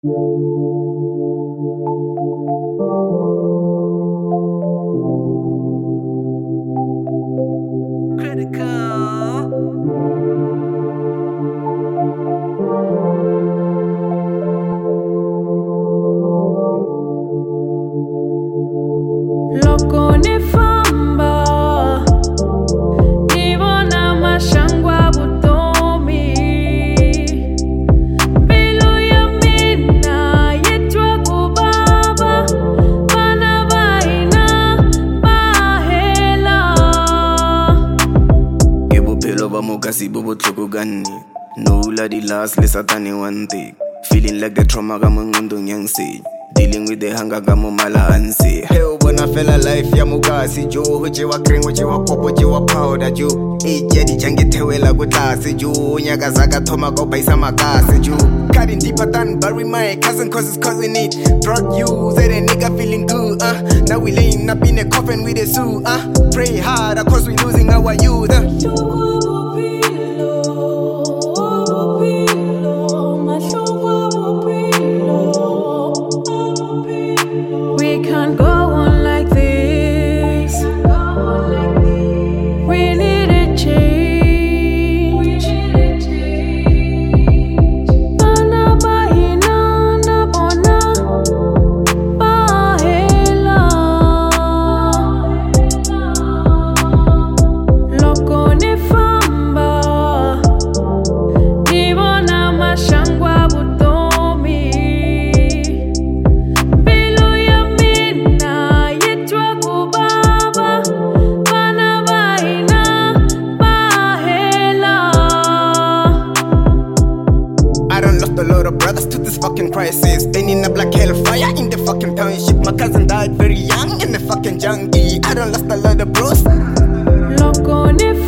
Loko ni famba ni vona mashangwa vutomi, mbilu ya mina yitwa kubaba, vana va hina va hela. Ke bophelo ba mokasi bo botlhoko ka nne, no la di last le satane one thing, feeling like the trauma ka mo ngqondong yang senya, dealing with the hunger ka mo mala anse. Hey o bona fela life ya mokasi jo, ho jewa green ho jewa popo jewa powder jo, age di jange thewela ko tlase jo, nyaka zaka thoma ka baisa makase jo, cutting deeper than bury my cousin cause it's causing it, drug use and a nigga feeling good now we laying up in a coffin with a suit pray harder cause we losing our youth We can't go on like this. We need a change. Bana bahina na bona bahela. Loko ni famba ni vona mashangwa vutomi, mbilu ya mina yitwa kubaba, vana va hina va hela. I done lost a lot of brothers to this fucking crisis. Been in a black hellfire in the fucking township. My cousin died very young in the fucking junkie. I done lost a lot of bros. Loko ni